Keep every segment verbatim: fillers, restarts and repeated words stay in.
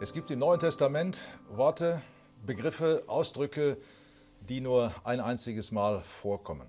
Es gibt im Neuen Testament Worte, Begriffe, Ausdrücke, die nur ein einziges Mal vorkommen.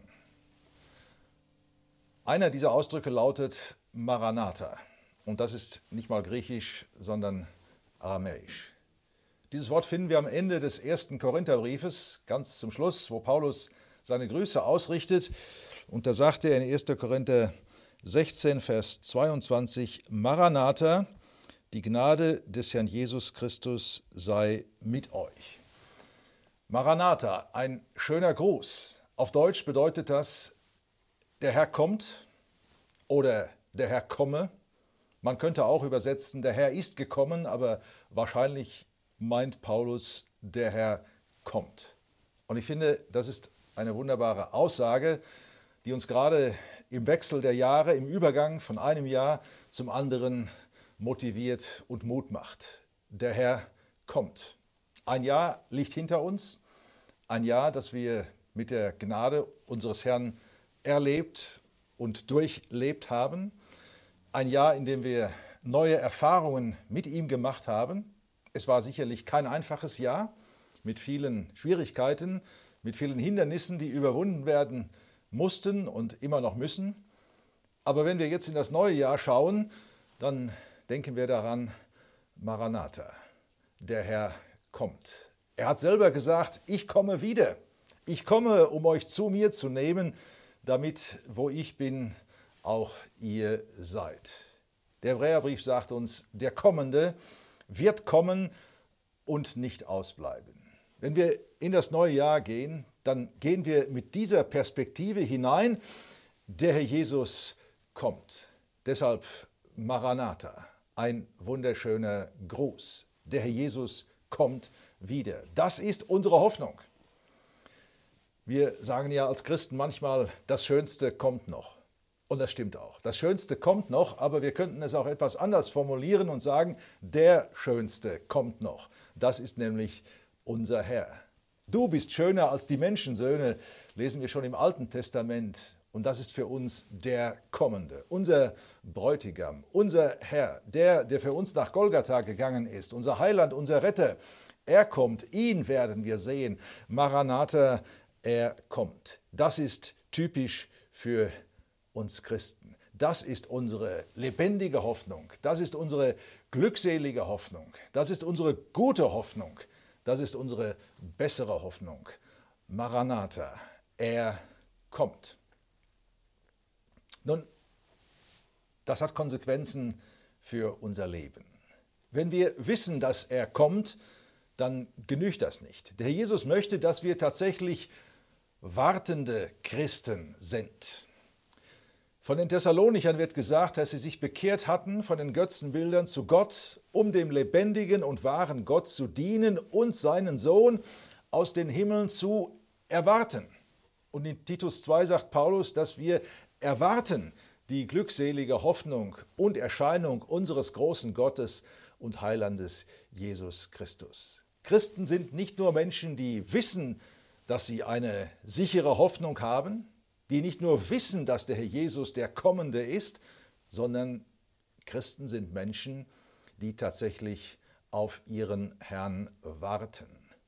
Einer dieser Ausdrücke lautet Maranatha. Und das ist nicht mal griechisch, sondern aramäisch. Dieses Wort finden wir am Ende des ersten Korintherbriefes, ganz zum Schluss, wo Paulus seine Grüße ausrichtet. Und da sagt er in erster Korinther sechzehn, Vers zweiundzwanzig, Maranatha, die Gnade des Herrn Jesus Christus sei mit euch. Maranatha, ein schöner Gruß. Auf Deutsch bedeutet das, der Herr kommt oder der Herr komme. Man könnte auch übersetzen, der Herr ist gekommen, aber wahrscheinlich meint Paulus, der Herr kommt. Und ich finde, das ist eine wunderbare Aussage, die uns gerade im Wechsel der Jahre, im Übergang von einem Jahr zum anderen motiviert und Mut macht. Der Herr kommt. Ein Jahr liegt hinter uns, ein Jahr, das wir mit der Gnade unseres Herrn erlebt und durchlebt haben. Ein Jahr, in dem wir neue Erfahrungen mit ihm gemacht haben. Es war sicherlich kein einfaches Jahr mit vielen Schwierigkeiten, mit vielen Hindernissen, die überwunden werden mussten und immer noch müssen. Aber wenn wir jetzt in das neue Jahr schauen, dann denken wir daran, Maranatha, der Herr kommt. Er hat selber gesagt, ich komme wieder. Ich komme, um euch zu mir zu nehmen, damit, wo ich bin, auch ihr seid. Der Hebräerbrief sagt uns, der Kommende wird kommen und nicht ausbleiben. Wenn wir in das neue Jahr gehen, dann gehen wir mit dieser Perspektive hinein, der Herr Jesus kommt. Deshalb Maranatha, ein wunderschöner Gruß. Der Herr Jesus kommt wieder. Das ist unsere Hoffnung. Wir sagen ja als Christen manchmal, das Schönste kommt noch. Und das stimmt auch. Das Schönste kommt noch, aber wir könnten es auch etwas anders formulieren und sagen, der Schönste kommt noch. Das ist nämlich unser Herr. Du bist schöner als die Menschensöhne, lesen wir schon im Alten Testament. Und das ist für uns der Kommende, unser Bräutigam, unser Herr, der, der für uns nach Golgatha gegangen ist, unser Heiland, unser Retter. Er kommt, ihn werden wir sehen. Maranatha, er kommt. Das ist typisch für uns Christen. Das ist unsere lebendige Hoffnung. Das ist unsere glückselige Hoffnung. Das ist unsere gute Hoffnung. Das ist unsere bessere Hoffnung. Maranatha, er kommt. Nun, das hat Konsequenzen für unser Leben. Wenn wir wissen, dass er kommt, dann genügt das nicht. Der Herr Jesus möchte, dass wir tatsächlich wartende Christen sind. Von den Thessalonichern wird gesagt, dass sie sich bekehrt hatten von den Götzenbildern zu Gott, um dem lebendigen und wahren Gott zu dienen und seinen Sohn aus den Himmeln zu erwarten. Und in Titus zwei sagt Paulus, dass wir erwarten die glückselige Hoffnung und Erscheinung unseres großen Gottes und Heilandes Jesus Christus. Christen sind nicht nur Menschen, die wissen, dass sie eine sichere Hoffnung haben, die nicht nur wissen, dass der Herr Jesus der Kommende ist, sondern Christen sind Menschen, die tatsächlich auf ihren Herrn warten.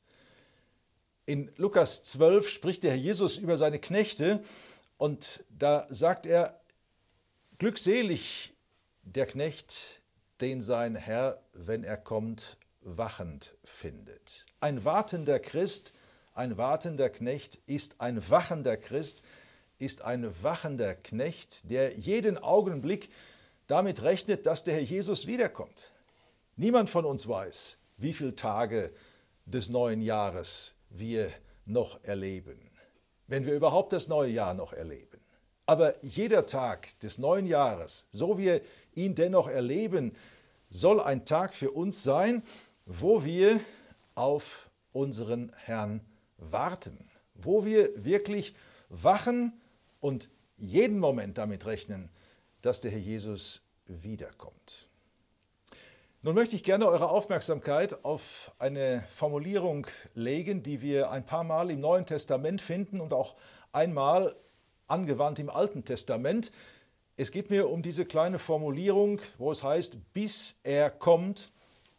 In Lukas zwölf spricht der Herr Jesus über seine Knechte und da sagt er, glückselig der Knecht, den sein Herr, wenn er kommt, wachend findet. Ein wartender Christ, ein wartender Knecht ist ein wachender Christ, ist ein wachender Knecht, der jeden Augenblick damit rechnet, dass der Herr Jesus wiederkommt. Niemand von uns weiß, wie viele Tage des neuen Jahres wir noch erleben, wenn wir überhaupt das neue Jahr noch erleben. Aber jeder Tag des neuen Jahres, so wir ihn dennoch erleben, soll ein Tag für uns sein, wo wir auf unseren Herrn warten, wo wir wirklich wachen und jeden Moment damit rechnen, dass der Herr Jesus wiederkommt. Nun möchte ich gerne eure Aufmerksamkeit auf eine Formulierung legen, die wir ein paar Mal im Neuen Testament finden und auch einmal angewandt im Alten Testament. Es geht mir um diese kleine Formulierung, wo es heißt, bis er kommt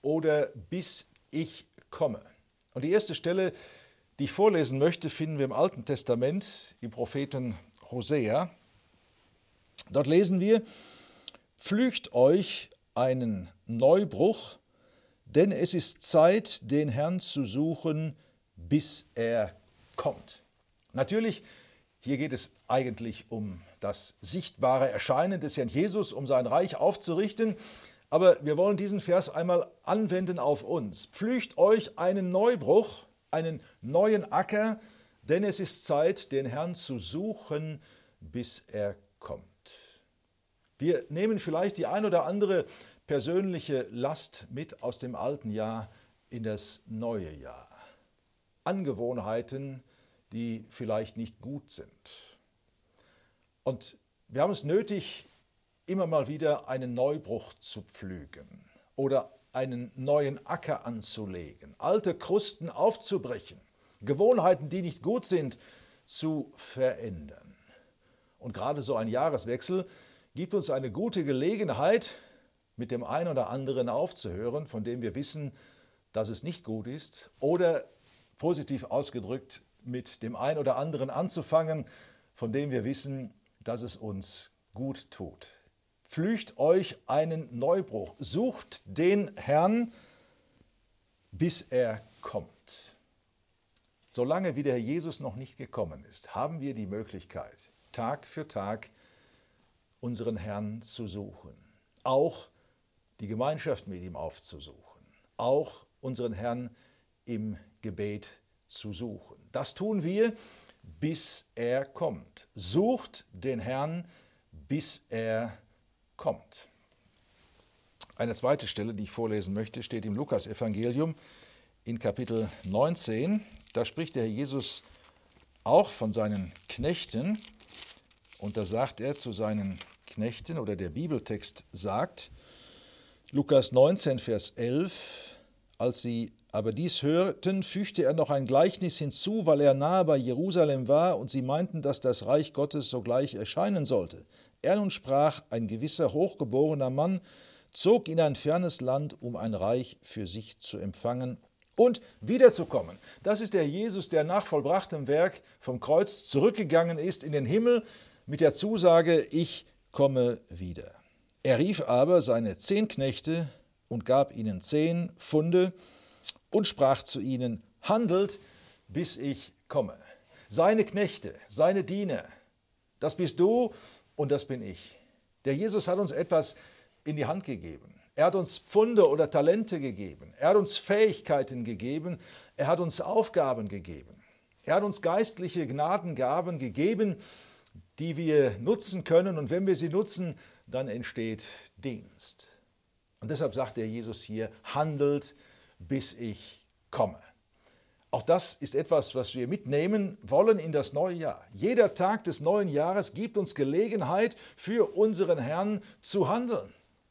oder bis ich komme. Und die erste Stelle, die ich vorlesen möchte, finden wir im Alten Testament, im Propheten Hosea. Dort lesen wir: Pflügt euch einen Neubruch, denn es ist Zeit, den Herrn zu suchen, bis er kommt. Natürlich, hier geht es eigentlich um das sichtbare Erscheinen des Herrn Jesus, um sein Reich aufzurichten. Aber wir wollen diesen Vers einmal anwenden auf uns. Pflügt euch einen Neubruch, einen neuen Acker, denn es ist Zeit, den Herrn zu suchen, bis er kommt. Wir nehmen vielleicht die ein oder andere persönliche Last mit aus dem alten Jahr in das neue Jahr. Angewohnheiten, die vielleicht nicht gut sind. Und wir haben es nötig, immer mal wieder einen Neubruch zu pflügen oder einen neuen Acker anzulegen, alte Krusten aufzubrechen, Gewohnheiten, die nicht gut sind, zu verändern. Und gerade so ein Jahreswechsel gibt uns eine gute Gelegenheit, mit dem einen oder anderen aufzuhören, von dem wir wissen, dass es nicht gut ist, oder positiv ausgedrückt, mit dem einen oder anderen anzufangen, von dem wir wissen, dass es uns gut tut. Pflügt euch einen Neubruch, sucht den Herrn, bis er kommt. Solange wie der Herr Jesus noch nicht gekommen ist, haben wir die Möglichkeit, Tag für Tag unseren Herrn zu suchen, auch die Gemeinschaft mit ihm aufzusuchen, auch unseren Herrn im Gebet zu suchen. Das tun wir, bis er kommt. Sucht den Herrn, bis er kommt. kommt. Eine zweite Stelle, die ich vorlesen möchte, steht im Lukas-Evangelium in Kapitel neunzehn. Da spricht der Herr Jesus auch von seinen Knechten. Und da sagt er zu seinen Knechten, oder der Bibeltext sagt, Lukas neunzehn, Vers elf, als sie aber dies hörten, fügte er noch ein Gleichnis hinzu, weil er nahe bei Jerusalem war und sie meinten, dass das Reich Gottes sogleich erscheinen sollte. Er nun sprach, ein gewisser hochgeborener Mann zog in ein fernes Land, um ein Reich für sich zu empfangen und wiederzukommen. Das ist der Jesus, der nach vollbrachtem Werk vom Kreuz zurückgegangen ist in den Himmel mit der Zusage, ich komme wieder. Er rief aber seine zehn Knechte und gab ihnen zehn Pfunde und sprach zu ihnen, handelt, bis ich komme. Seine Knechte, seine Diener, das bist du und das bin ich. Der Jesus hat uns etwas in die Hand gegeben. Er hat uns Pfunde oder Talente gegeben. Er hat uns Fähigkeiten gegeben. Er hat uns Aufgaben gegeben. Er hat uns geistliche Gnadengaben gegeben, die wir nutzen können. Und wenn wir sie nutzen, dann entsteht Dienst. Und deshalb sagt der Jesus hier, handelt, bis ich komme. Auch das ist etwas, was wir mitnehmen wollen in das neue Jahr. Jeder Tag des neuen Jahres gibt uns Gelegenheit, für unseren Herrn zu handeln.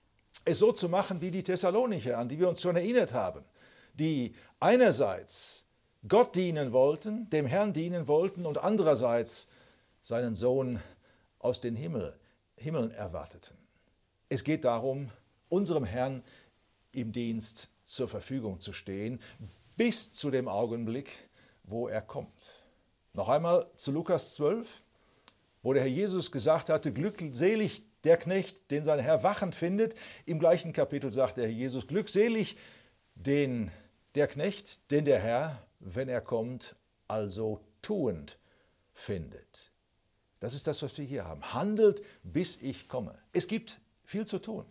Es so zu machen wie die Thessalonicher, an die wir uns schon erinnert haben, die einerseits Gott dienen wollten, dem Herrn dienen wollten und andererseits seinen Sohn aus den Himmel, Himmeln erwarteten. Es geht darum, unserem Herrn im Dienst zur Verfügung zu stehen, bis zu dem Augenblick, wo er kommt. Noch einmal zu Lukas zwölf, wo der Herr Jesus gesagt hatte, glückselig der Knecht, den sein Herr wachend findet. Im gleichen Kapitel sagt der Herr Jesus, glückselig den, der Knecht, den der Herr, wenn er kommt, also tuend findet. Das ist das, was wir hier haben. Handelt, bis ich komme. Es gibt viel zu tun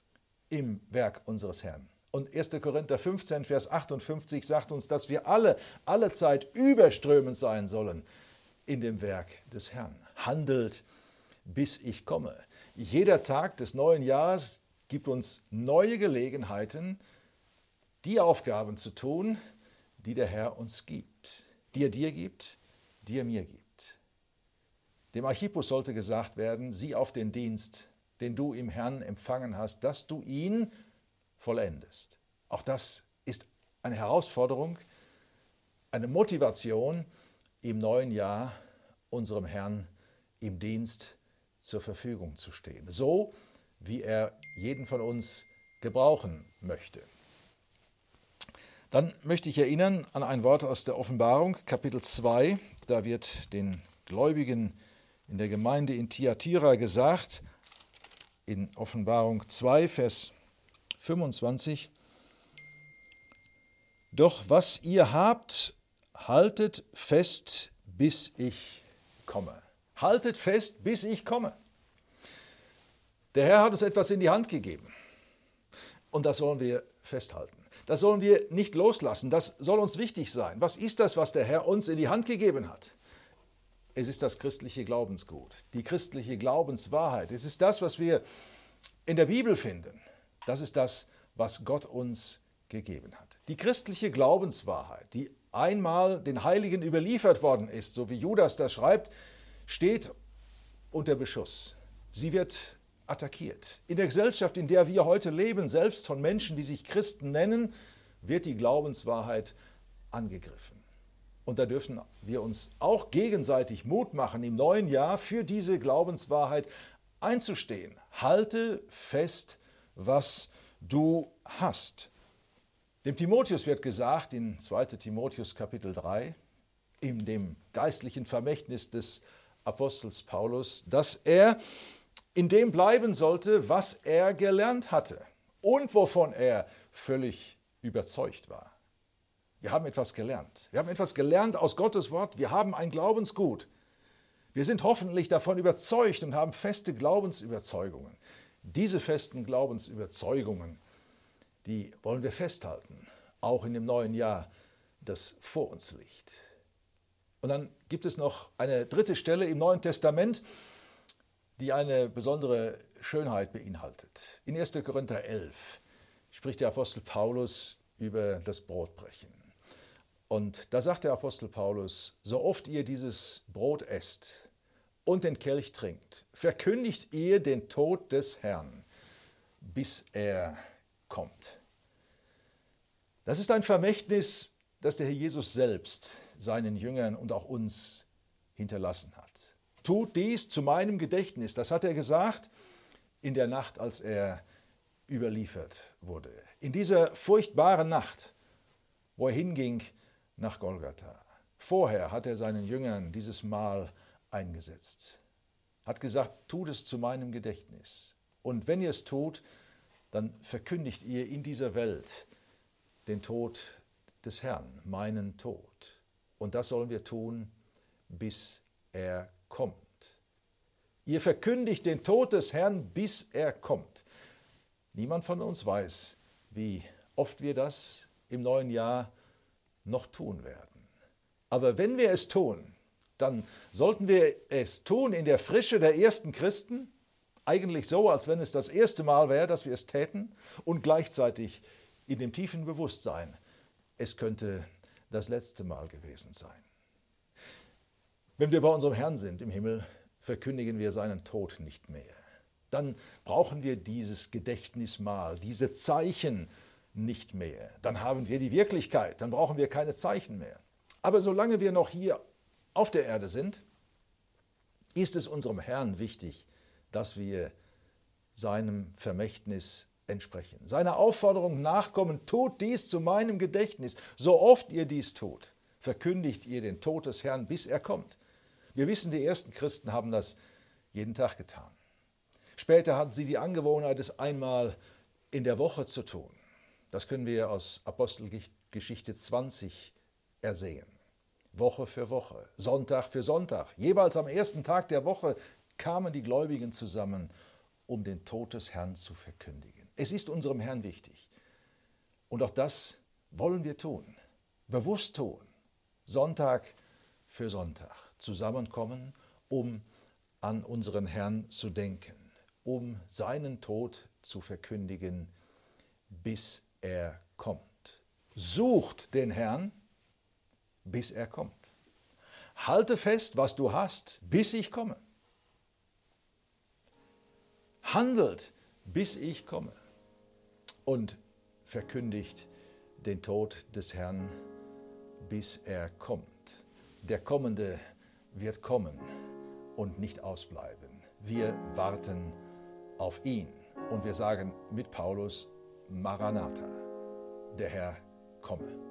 im Werk unseres Herrn. Und erster Korinther fünfzehn, Vers achtundfünfzig sagt uns, dass wir alle, alle Zeit überströmend sein sollen in dem Werk des Herrn. Handelt, bis ich komme. Jeder Tag des neuen Jahres gibt uns neue Gelegenheiten, die Aufgaben zu tun, die der Herr uns gibt, die er dir gibt, die er mir gibt. Dem Archippus sollte gesagt werden, sieh auf den Dienst, den du im Herrn empfangen hast, dass du ihn vollendest. Auch das ist eine Herausforderung, eine Motivation, im neuen Jahr unserem Herrn im Dienst zur Verfügung zu stehen, so wie er jeden von uns gebrauchen möchte. Dann möchte ich erinnern an ein Wort aus der Offenbarung, Kapitel zwei. Da wird den Gläubigen in der Gemeinde in Thyatira gesagt, in Offenbarung zwei, Vers fünfundzwanzig, doch was ihr habt, haltet fest, bis ich komme. Haltet fest, bis ich komme. Der Herr hat uns etwas in die Hand gegeben und das sollen wir festhalten. Das sollen wir nicht loslassen, das soll uns wichtig sein. Was ist das, was der Herr uns in die Hand gegeben hat? Es ist das christliche Glaubensgut, die christliche Glaubenswahrheit. Es ist das, was wir in der Bibel finden. Das ist das, was Gott uns gegeben hat. Die christliche Glaubenswahrheit, die einmal den Heiligen überliefert worden ist, so wie Judas das schreibt, steht unter Beschuss. Sie wird attackiert. In der Gesellschaft, in der wir heute leben, selbst von Menschen, die sich Christen nennen, wird die Glaubenswahrheit angegriffen. Und da dürfen wir uns auch gegenseitig Mut machen, im neuen Jahr für diese Glaubenswahrheit einzustehen. Halte fest, was du hast. Dem Timotheus wird gesagt, in zweiter Timotheus Kapitel drei, in dem geistlichen Vermächtnis des Apostels Paulus, dass er in dem bleiben sollte, was er gelernt hatte und wovon er völlig überzeugt war. Wir haben etwas gelernt. Wir haben etwas gelernt aus Gottes Wort. Wir haben ein Glaubensgut. Wir sind hoffentlich davon überzeugt und haben feste Glaubensüberzeugungen. Diese festen Glaubensüberzeugungen, die wollen wir festhalten, auch in dem neuen Jahr, das vor uns liegt. Und dann gibt es noch eine dritte Stelle im Neuen Testament, die eine besondere Schönheit beinhaltet. In erster Korinther elf spricht der Apostel Paulus über das Brotbrechen. Und da sagt der Apostel Paulus, so oft ihr dieses Brot esst und den Kelch trinkt, verkündigt ihr den Tod des Herrn, bis er kommt. Das ist ein Vermächtnis, das der Herr Jesus selbst seinen Jüngern und auch uns hinterlassen hat. Tut dies zu meinem Gedächtnis, das hat er gesagt in der Nacht, als er überliefert wurde. In dieser furchtbaren Nacht, wo er hinging nach Golgatha. Vorher hat er seinen Jüngern dieses Mahl eingesetzt. Hat gesagt, tut es zu meinem Gedächtnis. Und wenn ihr es tut, dann verkündigt ihr in dieser Welt den Tod des Herrn, meinen Tod. Und das sollen wir tun, bis er kommt. Ihr verkündigt den Tod des Herrn, bis er kommt. Niemand von uns weiß, wie oft wir das im neuen Jahr noch tun werden. Aber wenn wir es tun, dann sollten wir es tun in der Frische der ersten Christen, eigentlich so, als wenn es das erste Mal wäre, dass wir es täten, und gleichzeitig in dem tiefen Bewusstsein, es könnte das letzte Mal gewesen sein. Wenn wir bei unserem Herrn sind im Himmel, verkündigen wir seinen Tod nicht mehr. Dann brauchen wir dieses Gedächtnismahl, diese Zeichen nicht mehr. Dann haben wir die Wirklichkeit, dann brauchen wir keine Zeichen mehr. Aber solange wir noch hier auf der Erde sind, ist es unserem Herrn wichtig, dass wir seinem Vermächtnis entsprechen. Seiner Aufforderung nachkommen, tut dies zu meinem Gedächtnis. So oft ihr dies tut, verkündigt ihr den Tod des Herrn, bis er kommt. Wir wissen, die ersten Christen haben das jeden Tag getan. Später hatten sie die Angewohnheit, es einmal in der Woche zu tun. Das können wir aus Apostelgeschichte zwanzig ersehen. Woche für Woche, Sonntag für Sonntag. Jeweils am ersten Tag der Woche kamen die Gläubigen zusammen, um den Tod des Herrn zu verkündigen. Es ist unserem Herrn wichtig. Und auch das wollen wir tun, bewusst tun. Sonntag für Sonntag zusammenkommen, um an unseren Herrn zu denken, um seinen Tod zu verkündigen, bis er kommt. Sucht den Herrn, bis er kommt. Halte fest, was du hast, bis ich komme. Handelt, bis ich komme. Und verkündigt den Tod des Herrn, bis er kommt. Der Kommende wird kommen und nicht ausbleiben. Wir warten auf ihn. Und wir sagen mit Paulus, Maranatha, der Herr komme.